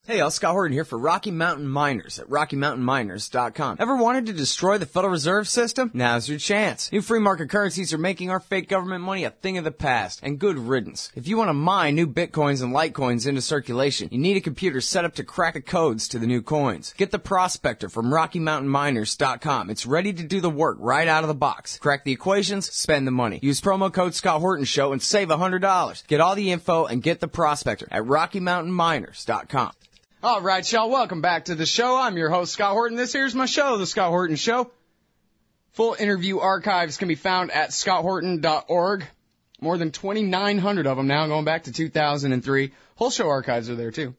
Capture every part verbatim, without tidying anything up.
Hey, y'all, Scott Horton here for Rocky Mountain Miners at rocky mountain miners dot com. Ever wanted to destroy the Federal Reserve System? Now's your chance. New free market currencies are making our fake government money a thing of the past, and good riddance. If you want to mine new bitcoins and litecoins into circulation, you need a computer set up to crack the codes to the new coins. Get the Prospector from rocky mountain miners dot com. It's ready to do the work right out of the box. Crack the equations, spend the money. Use promo code Scott Horton Show and save one hundred dollars. Get all the info and get the Prospector at rocky mountain miners dot com. All right, y'all, welcome back to the show. I'm your host, Scott Horton. This here's my show, The Scott Horton Show. Full interview archives can be found at scott horton dot org. More than twenty-nine hundred of them now, going back to two thousand three. Whole show archives are there, too.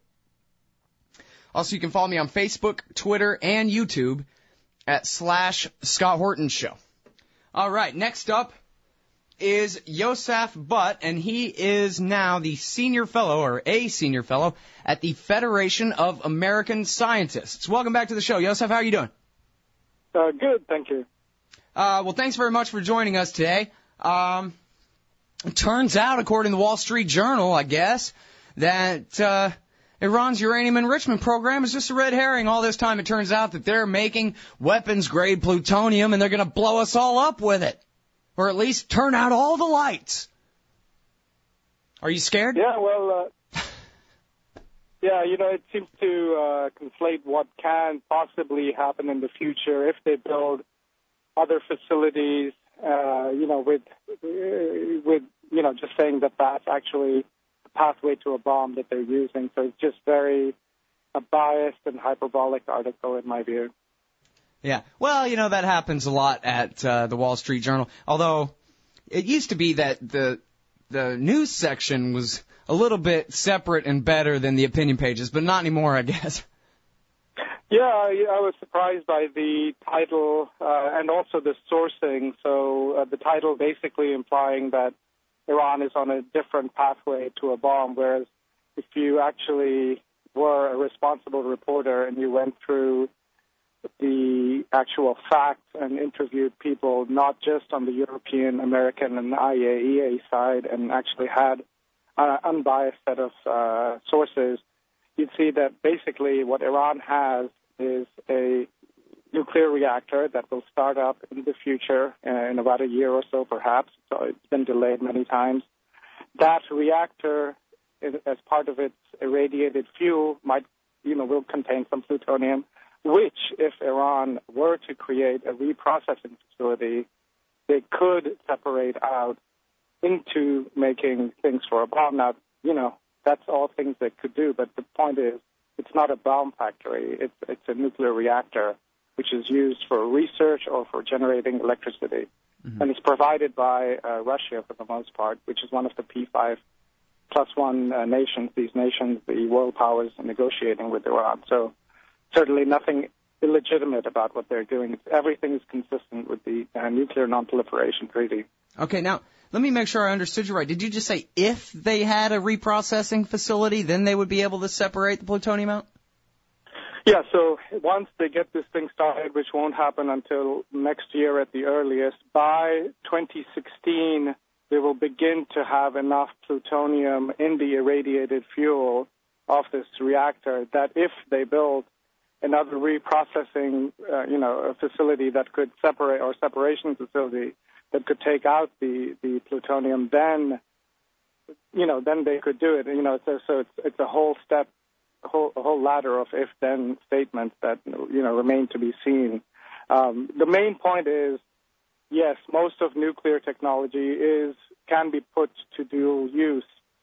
Also, you can follow me on Facebook, Twitter, and YouTube at slash Scott Horton Show. All right, next up is Yosef Butt, and he is now the senior fellow, or a senior fellow, at the Federation of American Scientists. Welcome back to the show. Yosef, how are you doing? Uh, good, thank you. Uh, well, thanks very much for joining us today. Um, it turns out, according to the Wall Street Journal, I guess, that uh, Iran's uranium enrichment program is just a red herring. All this time it turns out that they're making weapons-grade plutonium, and they're going to blow us all up with it. Or at least turn out all the lights. Are you scared? Yeah, well, uh, yeah, you know, it seems to uh, conflate what can possibly happen in the future if they build other facilities, uh, you know, with, with, you know, just saying that that's actually the pathway to a bomb that they're using. So it's just very a biased and hyperbolic article in my view. Yeah. Well, you know, that happens a lot at uh, the Wall Street Journal, although it used to be that the the news section was a little bit separate and better than the opinion pages, but not anymore, I guess. Yeah, I, I was surprised by the title uh, and also the sourcing. So uh, the title basically implying that Iran is on a different pathway to a bomb, whereas if you actually were a responsible reporter and you went through the actual facts and interviewed people, not just on the European, American, and I A E A side, and actually had an unbiased set of uh, sources, you'd see that basically what Iran has is a nuclear reactor that will start up in the future uh, in about a year or so, perhaps. So it's been delayed many times. That reactor, as part of its irradiated fuel, might, you know, will contain some plutonium, which, if Iran were to create a reprocessing facility, they could separate out into making things for a bomb. Now, you know, that's all things they could do, but the point is, it's not a bomb factory. It's, it's a nuclear reactor, which is used for research or for generating electricity. Mm-hmm. And it's provided by uh, Russia, for the most part, which is one of the P five plus one uh, nations, these nations, the world powers negotiating with Iran. So certainly nothing illegitimate about what they're doing. It's, everything is consistent with the uh, Nuclear Non-Proliferation Treaty. Okay, now, let me make sure I understood you right. Did you just say if they had a reprocessing facility, then they would be able to separate the plutonium out? Yeah, so once they get this thing started, which won't happen until next year at the earliest, by twenty sixteen, they will begin to have enough plutonium in the irradiated fuel of this reactor that if they build another reprocessing, uh, you know, a facility that could separate, or separation facility that could take out the, the plutonium, then, you know, then they could do it. You know, so, so it's, it's a whole step, a whole, a whole ladder of if-then statements that, you know, remain to be seen. Um, the main point is, yes, most of nuclear technology is, can be put to dual use.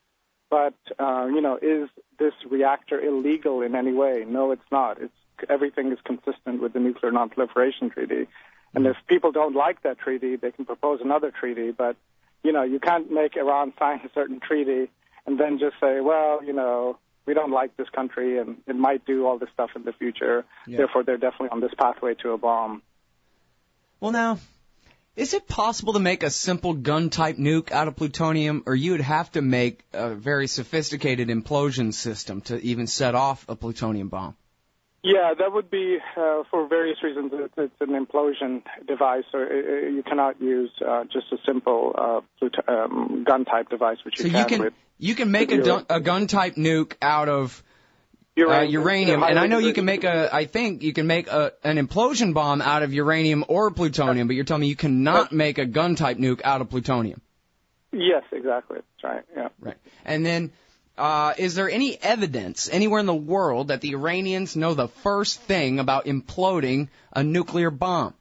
But, uh, you know, is this reactor illegal in any way? No, it's not. It's, everything is consistent with the Nuclear Non-Proliferation Treaty. And if people don't like that treaty, they can propose another treaty. But, you know, you can't make Iran sign a certain treaty and then just say, well, you know, we don't like this country and it might do all this stuff in the future. Yeah. Therefore, they're definitely on this pathway to a bomb. Well, now, is it possible to make a simple gun-type nuke out of plutonium, or you would have to make a very sophisticated implosion system to even set off a plutonium bomb? Yeah, that would be, uh, for various reasons, it's an implosion device, so it, you cannot use uh, just a simple uh, plut- um, gun-type device, which you so can, you can with... you can make a, dun- a gun-type nuke out of Uranium. Uh, uranium, and I know you can make a, I think you can make a, an implosion bomb out of uranium or plutonium, but you're telling me you cannot make a gun-type nuke out of plutonium. Yes, exactly. That's right, yeah. Right. And then, uh, is there any evidence anywhere in the world that the Iranians know the first thing about imploding a nuclear bomb?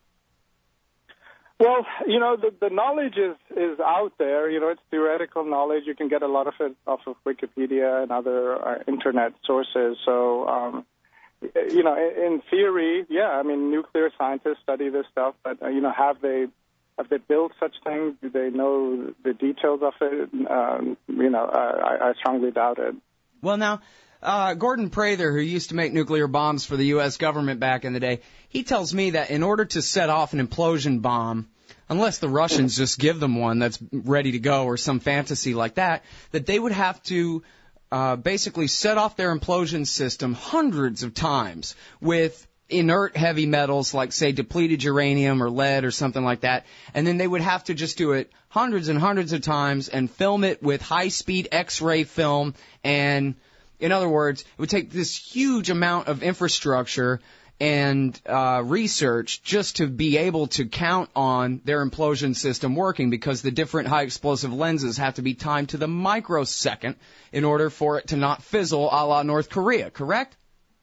Well, you know, the, the knowledge is, is out there. You know, it's theoretical knowledge. You can get a lot of it off of Wikipedia and other uh, Internet sources. So, um, you know, in, in theory, yeah, I mean, nuclear scientists study this stuff, but, uh, you know, have they have they built such things? Do they know the details of it? Um, you know, I, I strongly doubt it. Well, now, Uh, Gordon Prather, who used to make nuclear bombs for the U S government back in the day, he tells me that in order to set off an implosion bomb, unless the Russians just give them one that's ready to go or some fantasy like that, that they would have to uh, basically set off their implosion system hundreds of times with inert heavy metals like, say, depleted uranium or lead or something like that, and then they would have to just do it hundreds and hundreds of times and film it with high-speed X-ray film. And in other words, it would take this huge amount of infrastructure and uh, research just to be able to count on their implosion system working, because the different high explosive lenses have to be timed to the microsecond in order for it to not fizzle a la North Korea, correct?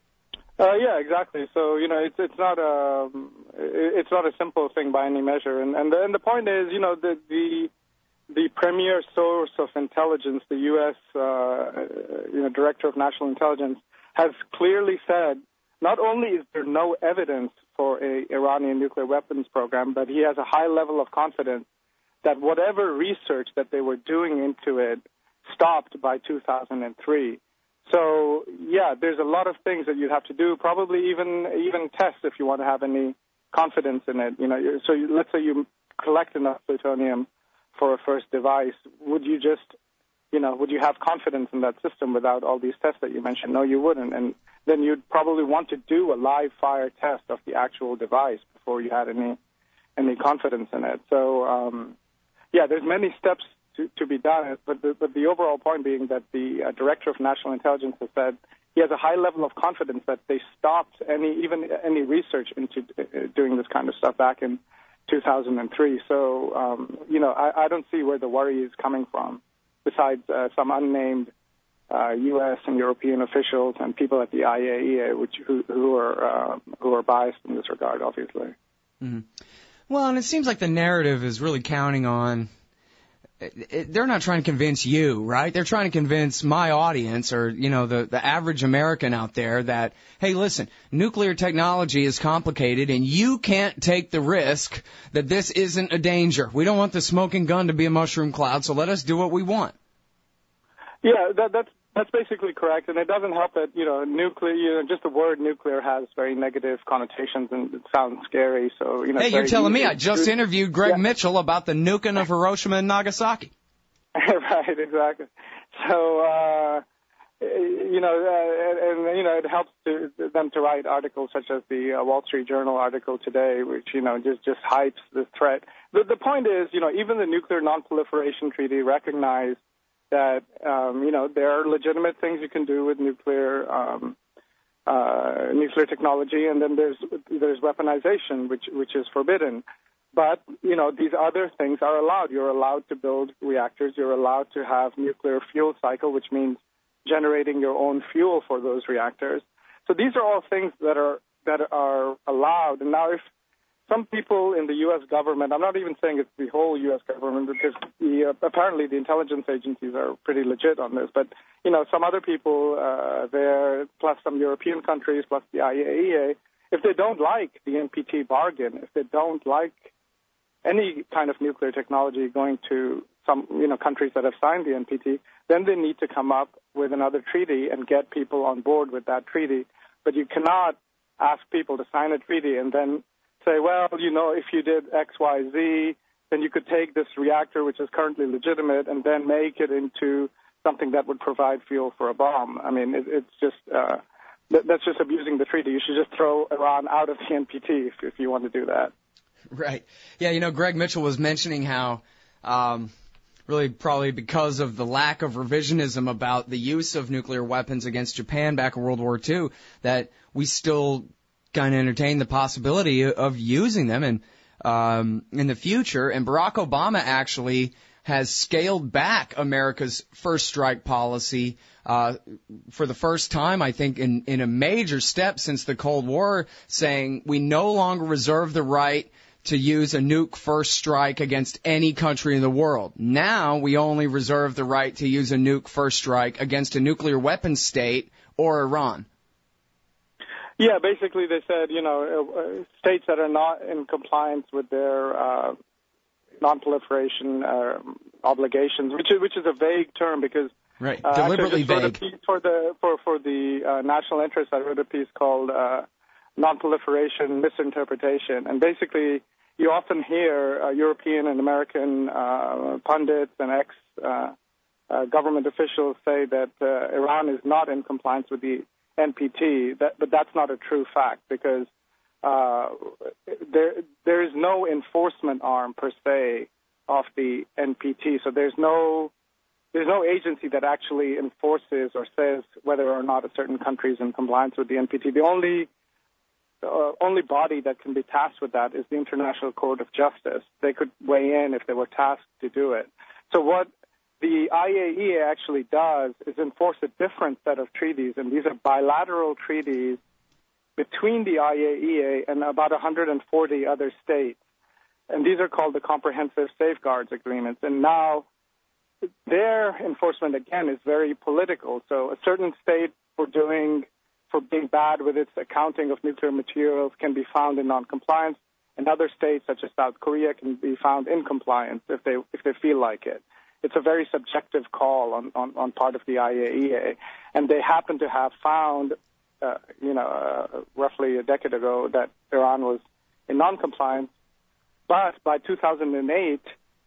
Uh, yeah, exactly. So, you know, it's it's not a it's not a simple thing by any measure, and and the, and the point is, you know, the the the premier source of intelligence, the U S uh, you know Director of National Intelligence, has clearly said not only is there no evidence for a Iranian nuclear weapons program, but he has a high level of confidence that whatever research that they were doing into it stopped by two thousand three. So, yeah, there's a lot of things that you'd have to do, probably even even tests if you want to have any confidence in it. You know, so you, let's say you collect enough plutonium for a first device. Would you just, you know, would you have confidence in that system without all these tests that you mentioned? No, you wouldn't. And then you'd probably want to do a live fire test of the actual device before you had any any confidence in it. So, um, yeah, there's many steps to, to be done, but the, but the overall point being that the uh, Director of National Intelligence has said he has a high level of confidence that they stopped any even any research into uh, doing this kind of stuff back in two thousand three. So, um, you know, I, I don't see where the worry is coming from, besides uh, some unnamed uh, U S and European officials and people at the I A E A, which who, who are uh, who are biased in this regard, obviously. Mm-hmm. Well, and it seems like the narrative is really counting on. They're not trying to convince you, right? They're trying to convince my audience or, you know, the, the average American out there that, hey, listen, nuclear technology is complicated and you can't take the risk that this isn't a danger. We don't want the smoking gun to be a mushroom cloud, so let us do what we want. Yeah, that, that's that's basically correct, and it doesn't help that, you know, nuclear, you know, just the word nuclear has very negative connotations and it sounds scary. So, you know, hey, you're telling me easy. I just interviewed Greg yeah. Mitchell about the nuking of Hiroshima and Nagasaki. Right, exactly. So, uh, you know, uh, and, and, you know, it helps to, them to write articles such as the uh, Wall Street Journal article today, which, you know, just, just hypes the threat. The, the point is, you know, even the Nuclear Non-Proliferation Treaty recognized that, um, you know, there are legitimate things you can do with nuclear um, uh, nuclear technology, and then there's there's weaponization, which which is forbidden. But, you know, these other things are allowed. You're allowed to build reactors. You're allowed to have nuclear fuel cycle, which means generating your own fuel for those reactors. So these are all things that are that are allowed. And now if some people in the U S government, I'm not even saying it's the whole U S government, because the, uh, apparently the intelligence agencies are pretty legit on this, but, you know, some other people uh, there, plus some European countries, plus the I A E A, if they don't like the N P T bargain, if they don't like any kind of nuclear technology going to some, you know, countries that have signed the N P T, then they need to come up with another treaty and get people on board with that treaty. But you cannot ask people to sign a treaty and then say, well, you know, if you did X, Y, Z, then you could take this reactor, which is currently legitimate, and then make it into something that would provide fuel for a bomb. I mean, it, it's just, uh, that, that's just abusing the treaty. You should just throw Iran out of the N P T if, if you want to do that. Right. Yeah, you know, Greg Mitchell was mentioning how um, really probably because of the lack of revisionism about the use of nuclear weapons against Japan back in World War Two, that we still kind of entertain the possibility of using them and um, in the future. And Barack Obama actually has scaled back America's first strike policy uh, for the first time, I think, in, in a major step since the Cold War, saying we no longer reserve the right to use a nuke first strike against any country in the world. Now we only reserve the right to use a nuke first strike against a nuclear weapons state or Iran. Yeah, basically they said, you know, uh, states that are not in compliance with their uh, non-proliferation uh, obligations, which is, which is a vague term because right, uh, deliberately vague. vague. Piece for the for for the uh, national interest, I wrote a piece called uh, "Non-Proliferation Misinterpretation," and basically you often hear uh, European and American uh, pundits and ex uh, uh, government officials say that uh, Iran is not in compliance with the N P T, that, but that's not a true fact because uh, there there is no enforcement arm per se of the N P T. So there's no there's no agency that actually enforces or says whether or not a certain country is in compliance with the N P T. The only uh, only body that can be tasked with that is the International Court of Justice. They could weigh in if they were tasked to do it. So what the I A E A actually does is enforce a different set of treaties, and these are bilateral treaties between the I A E A and about one hundred forty other states. And these are called the Comprehensive Safeguards Agreements. And now their enforcement, again, is very political. So a certain state for doing, for being bad with its accounting of nuclear materials can be found in noncompliance, and other states, such as South Korea, can be found in compliance if they if they feel like it. It's a very subjective call on, on, on part of the I A E A, and they happen to have found, uh, you know, uh, roughly a decade ago that Iran was in noncompliance. But by two thousand eight,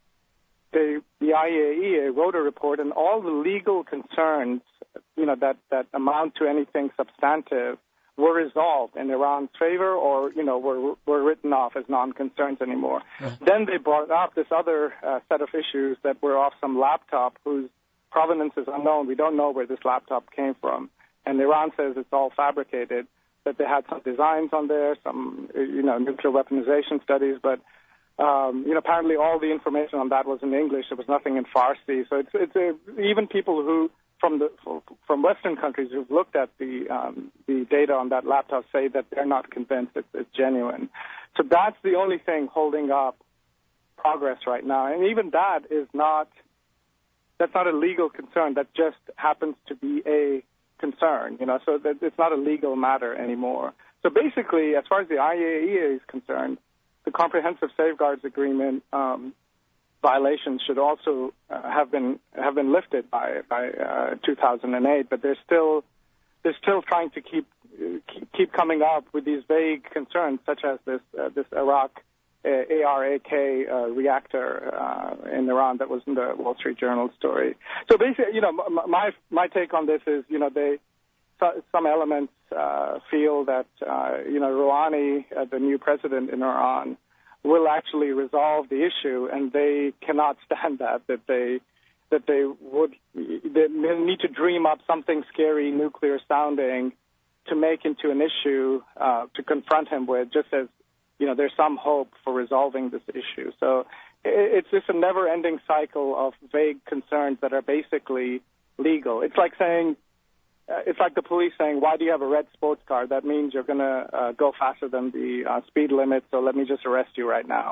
they, the I A E A wrote a report, and all the legal concerns, you know, that, that amount to anything substantive were resolved in Iran's favor, or you know, were were written off as non-concerns anymore. Mm-hmm. Then they brought up this other uh, set of issues that were off some laptop whose provenance is unknown. We don't know where this laptop came from, and Iran says it's all fabricated. That they had some designs on there, some you know nuclear weaponization studies, but um, you know apparently all the information on that was in English. There was nothing in Farsi. So it's it's a, even people who from the from Western countries who've looked at the um, the data on that laptop say that they're not convinced it's, it's genuine. So that's the only thing holding up progress right now, and even that is not that's not a legal concern. That just happens to be a concern, you know. So that it's not a legal matter anymore. So basically, as far as the I A E A is concerned, the Comprehensive Safeguards Agreement Um, violations should also uh, have been have been lifted by by uh, two thousand eight, but they're still they're still trying to keep keep, keep coming up with these vague concerns, such as this uh, this Iraq uh, A R A K uh, reactor uh, in Iran that was in the Wall Street Journal story. So basically, you know, my my take on this is, you know, they some elements uh, feel that uh, you know Rouhani, uh, the new president in Iran, will actually resolve the issue, and they cannot stand that, that they that they would they need to dream up something scary, nuclear sounding, to make into an issue uh, to confront him with, just as, you know, there's some hope for resolving this issue. So it's just a never-ending cycle of vague concerns that are basically legal. It's like saying, Uh, it's like the police saying, why do you have a red sports car? That means you're going to uh, go faster than the uh, speed limit, so let me just arrest you right now.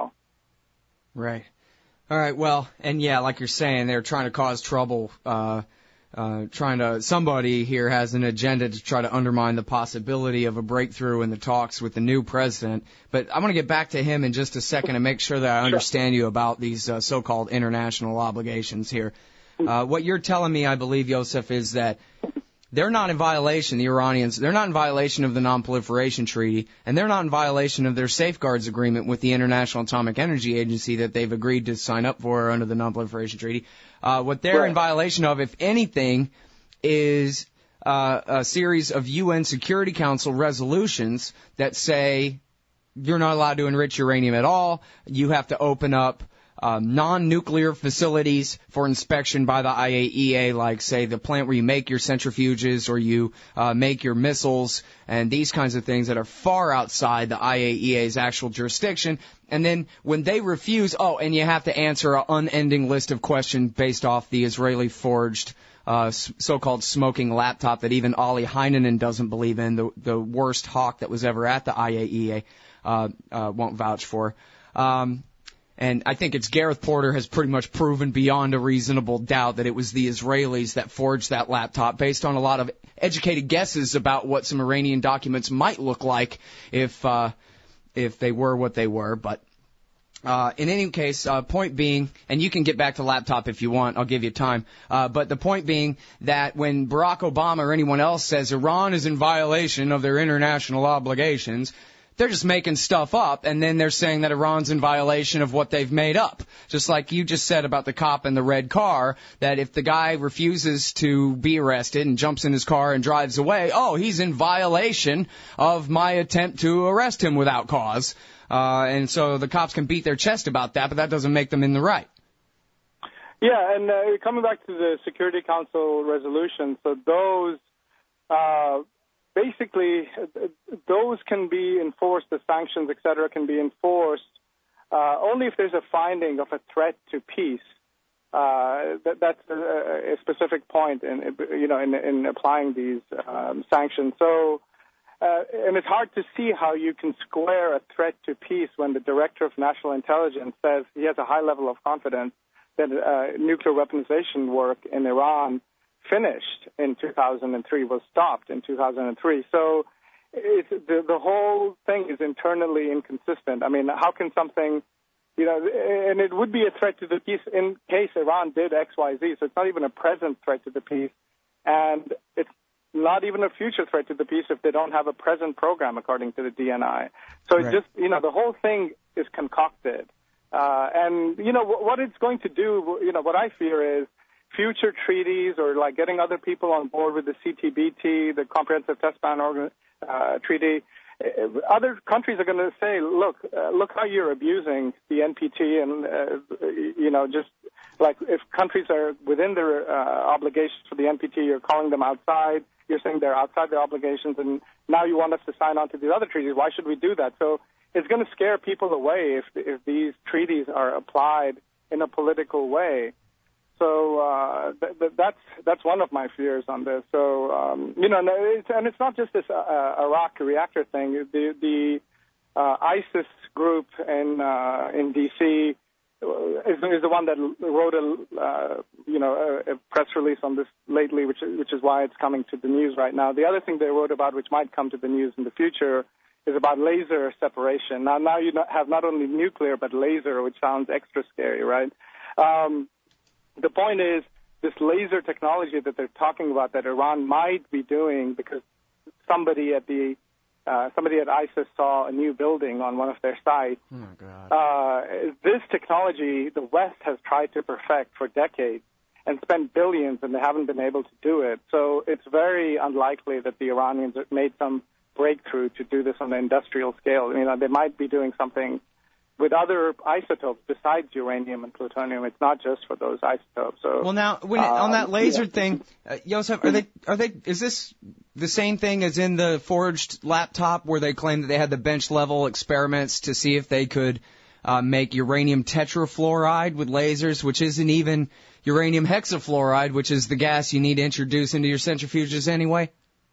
Right. All right, well, and yeah, like you're saying, they're trying to cause trouble, uh, uh, trying to, somebody here has an agenda to try to undermine the possibility of a breakthrough in the talks with the new president. But I'm going to get back to him in just a second and make sure that I understand you about these uh, so-called international obligations here. Uh, what you're telling me, I believe, Yosef, is that they're not in violation, the Iranians, they're not in violation of the Non-Proliferation Treaty, and they're not in violation of their safeguards agreement with the International Atomic Energy Agency that they've agreed to sign up for under the Non-Proliferation Treaty. Uh, what they're right. in violation of, if anything, is uh, a series of U N Security Council resolutions that say you're not allowed to enrich uranium at all, you have to open up um, non-nuclear facilities for inspection by the I A E A, like, say, the plant where you make your centrifuges or you uh, make your missiles and these kinds of things that are far outside the I A E A's actual jurisdiction. And then when they refuse, oh, and you have to answer an unending list of questions based off the Israeli-forged uh, so-called smoking laptop that even Olli Heinonen doesn't believe in, the, the worst hawk that was ever at the I A E A uh, uh, won't vouch for. Um, and I think it's Gareth Porter has pretty much proven beyond a reasonable doubt that it was the Israelis that forged that laptop based on a lot of educated guesses about what some Iranian documents might look like if uh, if they were what they were. But uh, in any case, uh, point being, and you can get back to laptop if you want, I'll give you time, uh, but the point being that when Barack Obama or anyone else says Iran is in violation of their international obligations, they're just making stuff up, and then they're saying that Iran's in violation of what they've made up. Just like you just said about the cop in the red car, that if the guy refuses to be arrested and jumps in his car and drives away, oh, he's in violation of my attempt to arrest him without cause. Uh, and so the cops can beat their chest about that, but that doesn't make them in the right. Yeah, and uh, coming back to the Security Council resolution, so those... Uh, Basically, those can be enforced, the sanctions, et cetera, can be enforced uh, only if there's a finding of a threat to peace. Uh, that, that's a, a specific point in, you know, in, in applying these um, sanctions. So, uh, and it's hard to see how you can square a threat to peace when the Director of National Intelligence says he has a high level of confidence that uh, nuclear weaponization work in Iran finished in two thousand three, was stopped in two thousand three. So it's, the, the whole thing is internally inconsistent. I mean, how can something, you know, and it would be a threat to the peace in case Iran did X, Y, Z. So it's not even a present threat to the peace. And it's not even a future threat to the peace if they don't have a present program, according to the D N I. So it's right. just, you know, the whole thing is concocted. Uh, and, you know, what it's going to do, you know, what I fear is, future treaties or like getting other people on board with the C T B T, the Comprehensive Test Ban Organ, uh, Treaty, other countries are going to say, look, uh, look how you're abusing the N P T and, uh, you know, just like if countries are within their uh, obligations for the N P T, you're calling them outside, you're saying they're outside their obligations, and now you want us to sign on to these other treaties. Why should we do that? So it's going to scare people away if, if these treaties are applied in a political way. So uh, th- th- that's that's one of my fears on this. So um, you know, and it's, and it's not just this uh, Iraq reactor thing. The the uh, ISIS group in uh, in D C is, is the one that wrote a uh, you know a, a press release on this lately, which which is why it's coming to the news right now. The other thing they wrote about, which might come to the news in the future, is about laser separation. Now now you have not only nuclear but laser, which sounds extra scary, right? Um, The point is, this laser technology that they're talking about that Iran might be doing because somebody at the uh, somebody at ISIS saw a new building on one of their sites. Oh, my God. Uh, this technology, the West has tried to perfect for decades and spent billions, and they haven't been able to do it. So it's very unlikely that the Iranians have made some breakthrough to do this on an industrial scale. You know, they might be doing something with other isotopes besides uranium and plutonium. It's not just for those isotopes. So, well, now when it, uh, on that laser yeah. thing, uh, Yosef, are they are they is this the same thing as in the forged laptop where they claim that they had the bench level experiments to see if they could uh, make uranium tetrafluoride with lasers, which isn't even uranium hexafluoride, which is the gas you need to introduce into your centrifuges anyway?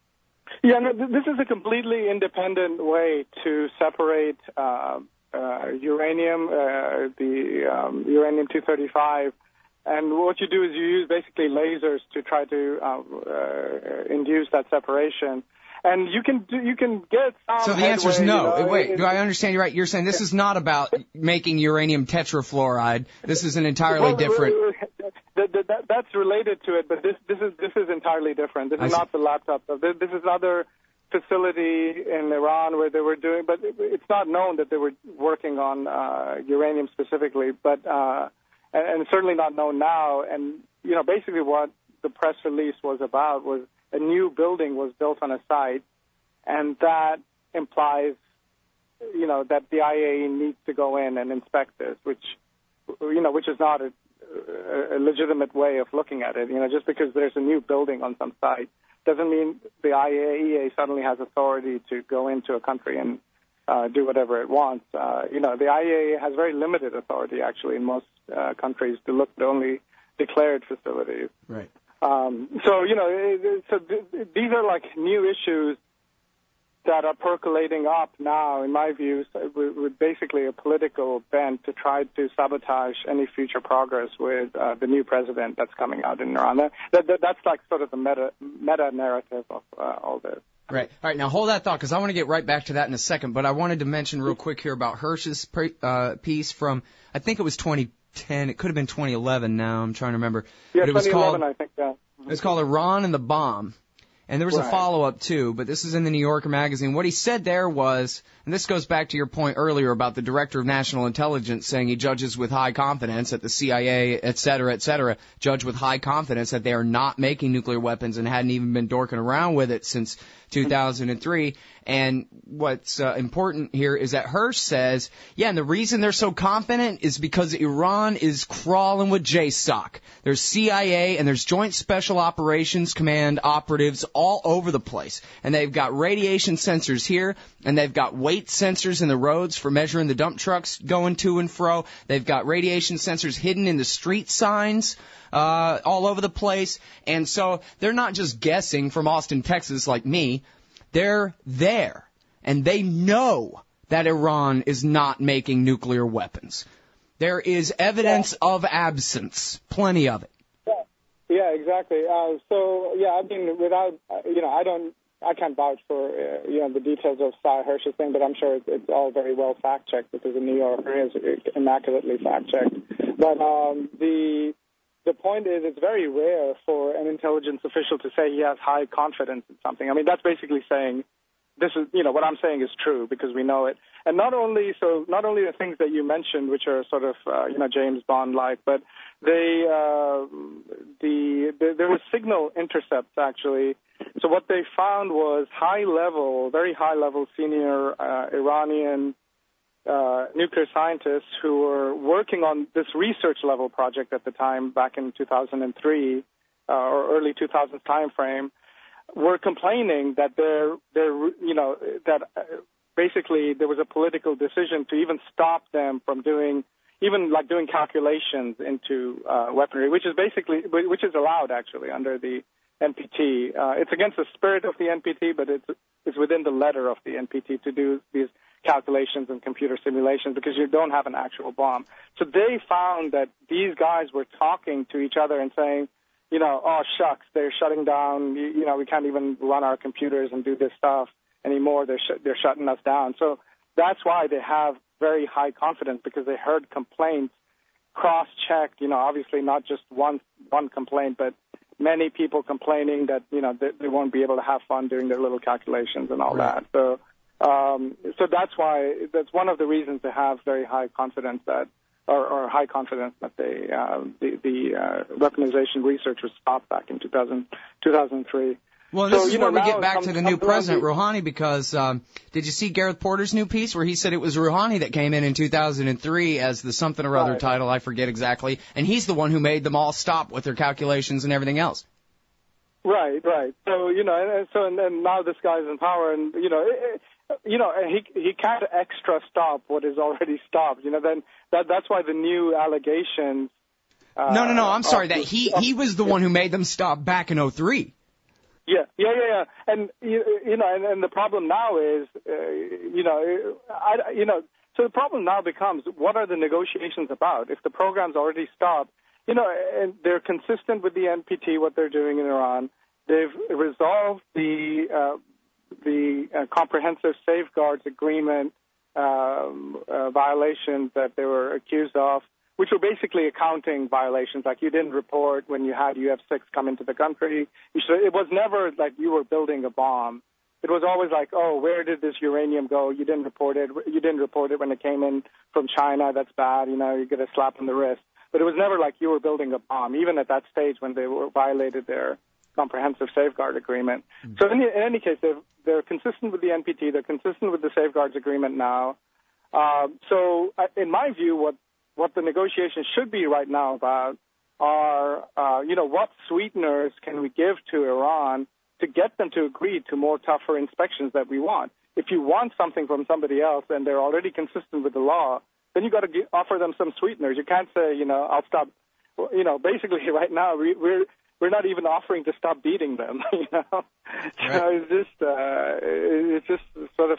Yeah, no, th- this is a completely independent way to separate Uh, Uh, uranium, uh, the um, uranium two thirty-five, and what you do is you use basically lasers to try to uh, uh, induce that separation. And you can do, you can get some So the answer is headway, no. you know, Wait, it, do I understand you right? You're saying this is not about making uranium tetrafluoride. This is an entirely well, different. That, that, that, that's related to it, but this this is this is entirely different. This is I not see. the laptop. This, this is other facility in Iran where they were doing, but it's not known that they were working on uh, uranium specifically, but uh, and, and certainly not known now. And you know, basically what the press release was about was a new building was built on a site, and that implies, you know, that the I A E A needs to go in and inspect this, which you know, which is not a, a legitimate way of looking at it. You know, just because there's a new building on some site doesn't mean the I A E A suddenly has authority to go into a country and uh, do whatever it wants. Uh, you know, the I A E A has very limited authority, actually, in most uh, countries to look at only declared facilities. Right. Um, so, you know, it, it, so th- these are like new issues that are percolating up now, in my view, with, with basically a political bent to try to sabotage any future progress with uh, the new president that's coming out in Iran. That, that, that's like sort of the meta, meta narrative of uh, all this. Right. All right. Now hold that thought, because I want to get right back to that in a second. But I wanted to mention real quick here about Hersh's pre- uh, piece from, I think it was twenty ten. It could have been twenty eleven. Now I'm trying to remember. Yeah, but it was twenty eleven, called, I think. Yeah. It's called Iran and the Bomb. And there was right. a follow-up, too, but this is in the New Yorker magazine. What he said there was, and this goes back to your point earlier about the Director of National Intelligence saying he judges with high confidence that the C I A, et cetera, et cetera, judge with high confidence that they are not making nuclear weapons and hadn't even been dorking around with it since two thousand three. And what's uh, important here is that Hersh says, yeah, and the reason they're so confident is because Iran is crawling with J SOC. There's C I A and there's Joint Special Operations Command operatives all over the place. And they've got radiation sensors here, and they've got weight sensors in the roads for measuring the dump trucks going to and fro. They've got radiation sensors hidden in the street signs uh, all over the place. And so they're not just guessing from Austin, Texas like me. They're there, and they know that Iran is not making nuclear weapons. There is evidence yeah. of absence, plenty of it. Yeah, yeah exactly. Uh, so, yeah, I mean, without, uh, you know, I don't, I can't vouch for, uh, you know, the details of Sy Hersh's thing, but I'm sure it's, it's all very well fact-checked because the New Yorker is immaculately fact-checked. But um, the... The point is, it's very rare for an intelligence official to say he has high confidence in something. I mean, that's basically saying this is, you know, what I'm saying is true because we know it. And not only so, not only the things that you mentioned, which are sort of, uh, you know, James Bond-like, but they, uh, the, the there were signal intercepts actually. So what they found was high-level, very high-level senior uh, Iranian Uh, nuclear scientists who were working on this research level project at the time back in two thousand three uh, or early two thousands time frame were complaining that they're, they're, you know, that uh, basically there was a political decision to even stop them from doing, even like doing calculations into uh, weaponry, which is basically, which is allowed actually under the N P T. Uh, it's against the spirit of the N P T, but it's, it's within the letter of the N P T to do these calculations and computer simulations because you don't have an actual bomb. So they found that these guys were talking to each other and saying, you know, oh, shucks, they're shutting down, you, you know, we can't even run our computers and do this stuff anymore. They're, sh- they're shutting us down. So that's why they have very high confidence because they heard complaints, cross-checked, you know, obviously not just one one complaint, but many people complaining that, you know, they, they won't be able to have fun doing their little calculations and all right. that. So Um, so that's why, that's one of the reasons to have very high confidence that, or, or high confidence that they, uh, the, the uh, weaponization research was stopped back in two thousand, two thousand three. Well, this so, is you where know, we get back comes, to the new president, Rouhani, because um, did you see Gareth Porter's new piece where he said it was Rouhani that came in in two thousand three as the something or other right. title, I forget exactly, and he's the one who made them all stop with their calculations and everything else. Right, right. So, you know, and so and, and now this guy's in power, and, you know, it, it, you know, he he can't extra stop what is already stopped. You know, then that that's why the new allegations. Uh, no, no, no. I'm sorry. Of, that he of, he was the one who made them stop back in oh three. Yeah, yeah, yeah, yeah. And you, you know, and, and the problem now is, uh, you know, I, you know, so the problem now becomes what are the negotiations about? If the program's already stopped, you know, and they're consistent with the N P T, what they're doing in Iran. They've resolved the. Uh, the uh, Comprehensive Safeguards Agreement um, uh, violations that they were accused of, which were basically accounting violations, like you didn't report when you had U F six come into the country. You should, it was never like you were building a bomb. It was always like, oh, where did this uranium go? You didn't report it. You didn't report it when it came in from China. That's bad. You know, you get a slap on the wrist. But it was never like you were building a bomb, even at that stage when they were violated their Comprehensive Safeguard Agreement. Mm-hmm. So in, the, in any case, they're, they're consistent with the N P T. They're consistent with the Safeguards Agreement now. Uh, so uh, in my view, what what the negotiations should be right now about are, uh, you know, what sweeteners can we give to Iran to get them to agree to more tougher inspections that we want. If you want something from somebody else and they're already consistent with the law, then you got to g- offer them some sweeteners. You can't say, you know, I'll stop. You know, basically right now we, we're we're not even offering to stop beating them. You know, right. So it's just uh, it's just sort of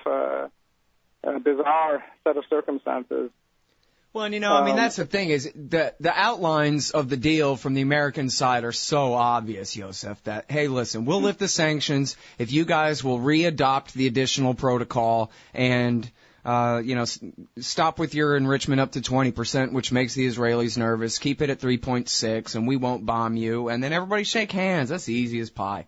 a, a bizarre set of circumstances. Well, and you know, I mean, Um, that's the thing is the the outlines of the deal from the American side are so obvious, Yosef, that, hey, listen, we'll lift the sanctions if you guys will readopt the additional protocol and, uh, you know, s- stop with your enrichment up to twenty percent, which makes the Israelis nervous. Keep it at three point six and we won't bomb you. And then everybody shake hands. That's easy as pie.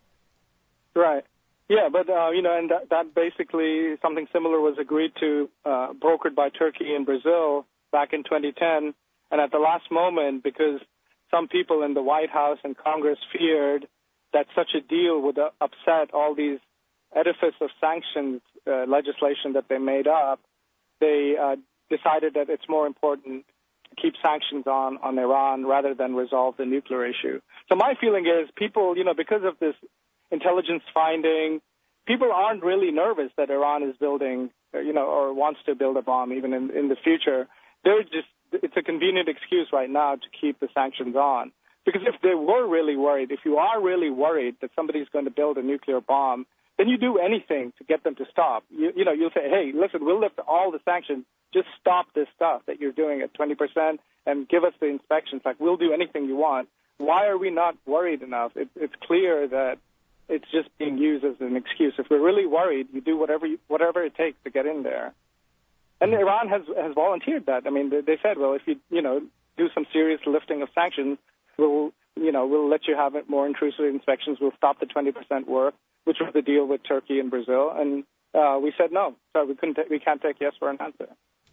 Right. Yeah, but, uh, you know, and that, that basically something similar was agreed to, uh, brokered by Turkey and Brazil back in twenty ten, and at the last moment, because some people in the White House and Congress feared that such a deal would uh, upset all these edifice of sanctions uh, legislation that they made up, they uh, decided that it's more important to keep sanctions on, on Iran rather than resolve the nuclear issue. So my feeling is people, you know, because of this intelligence finding, people aren't really nervous that Iran is building, you know, or wants to build a bomb even in, in the future. They're just, it's a convenient excuse right now to keep the sanctions on. Because if they were really worried, if you are really worried that somebody's going to build a nuclear bomb, then you do anything to get them to stop. You, you know, you'll say, hey, listen, we'll lift all the sanctions. Just stop this stuff that you're doing at twenty percent and give us the inspections. Like, we'll do anything you want. Why are we not worried enough? It, it's clear that it's just being used as an excuse. If we're really worried, you do whatever you, whatever it takes to get in there. And Iran has has volunteered that. I mean, they, they said, well, if you you know do some serious lifting of sanctions, we'll you know we'll let you have it more intrusive inspections. We'll stop the twenty percent work, which was the deal with Turkey and Brazil. And uh, we said no, so we couldn't. We can't take yes for an answer.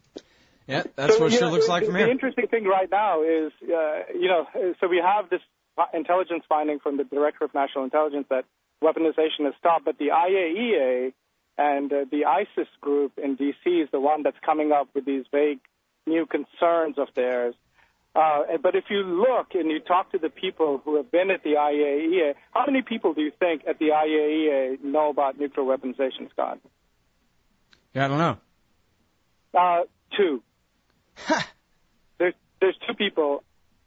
Yeah, that's so, what it sure know, looks like the, from the here. The interesting thing right now is, uh, you know, so we have this intelligence finding from the Director of National Intelligence that weaponization has stopped, but the I A E A and uh, the ISIS group in D C is the one that's coming up with these vague new concerns of theirs. Uh, but if you look and you talk to the people who have been at the I A E A, how many people do you think at the I A E A know about nuclear weaponization, Scott? Yeah, I don't know. Uh, two. there's, there's two people.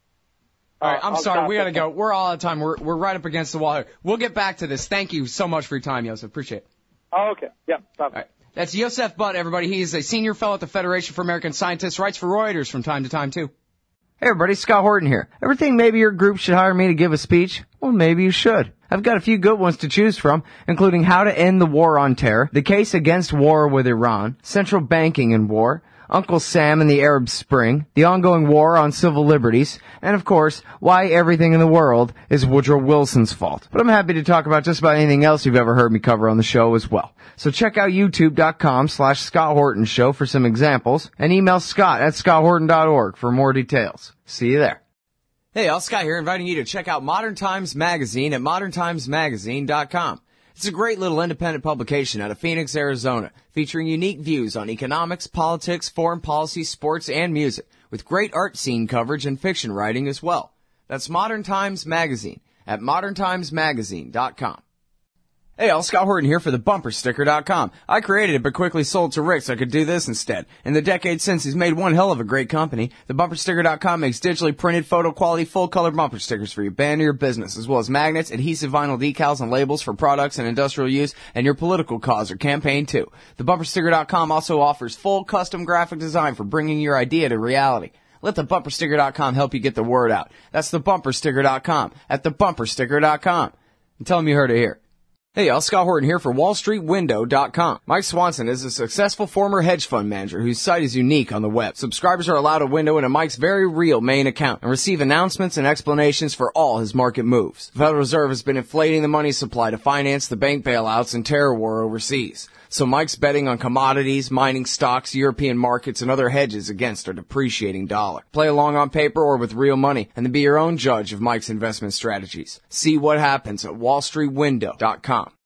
All right, I'm uh, sorry, we got to go. We're all out of time. We're, we're right up against the wall here. We'll get back to this. Thank you so much for your time, Yosef. Appreciate it. Oh, okay. Yeah. All right. That's Yosef Butt, everybody. He is a senior fellow at the Federation for American Scientists, writes for Reuters from time to time, too. Hey everybody, Scott Horton here. Ever think maybe your group should hire me to give a speech? Well, maybe you should. I've got a few good ones to choose from, including How to End the War on Terror, The Case Against War with Iran, Central Banking and War, Uncle Sam and the Arab Spring, the ongoing war on civil liberties, and of course, why everything in the world is Woodrow Wilson's fault. But I'm happy to talk about just about anything else you've ever heard me cover on the show as well. So check out youtube.com slash Scott Horton Show for some examples, and email Scott at scott horton dot org for more details. See you there. Hey, all, Scott here, inviting you to check out Modern Times Magazine at modern times magazine dot com. It's a great little independent publication out of Phoenix, Arizona, featuring unique views on economics, politics, foreign policy, sports, and music, with great art scene coverage and fiction writing as well. That's Modern Times Magazine at modern times magazine dot com. Hey, all, Scott Horton here for the bumper sticker dot com. I created it but quickly sold to Rick so I could do this instead. In the decade since, he's made one hell of a great company. The bumper sticker dot com makes digitally printed, photo-quality, full-color bumper stickers for your band or your business, as well as magnets, adhesive vinyl decals, and labels for products and industrial use, and your political cause or campaign too. The bumper sticker dot com also offers full custom graphic design for bringing your idea to reality. Let the bumper sticker dot com help you get the word out. That's the bumper sticker dot com at the bumper sticker dot com. And tell them you heard it here. Hey, y'all, Scott Horton here for wall street window dot com. Mike Swanson is a successful former hedge fund manager whose site is unique on the web. Subscribers are allowed a window into Mike's very real main account and receive announcements and explanations for all his market moves. The Federal Reserve has been inflating the money supply to finance the bank bailouts and terror war overseas. So Mike's betting on commodities, mining stocks, European markets, and other hedges against a depreciating dollar. Play along on paper or with real money, and then be your own judge of Mike's investment strategies. See what happens at wall street window dot com.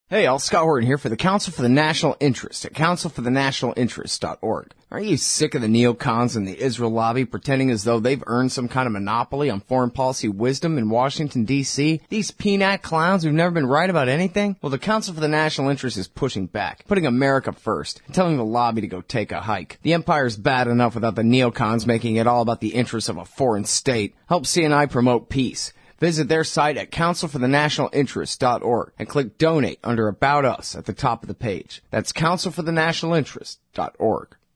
Hey, all, Scott Horton here for the Council for the National Interest at council for the national interest dot org. Are you sick of the neocons and the Israel lobby pretending as though they've earned some kind of monopoly on foreign policy wisdom in Washington, D C? These peanut clowns who've never been right about anything? Well, the Council for the National Interest is pushing back, putting America first, and telling the lobby to go take a hike. The empire's bad enough without the neocons making it all about the interests of a foreign state. Help C N I promote peace. Visit their site at council for the national interest dot org and click Donate under About Us at the top of the page. That's council for the national interest dot org.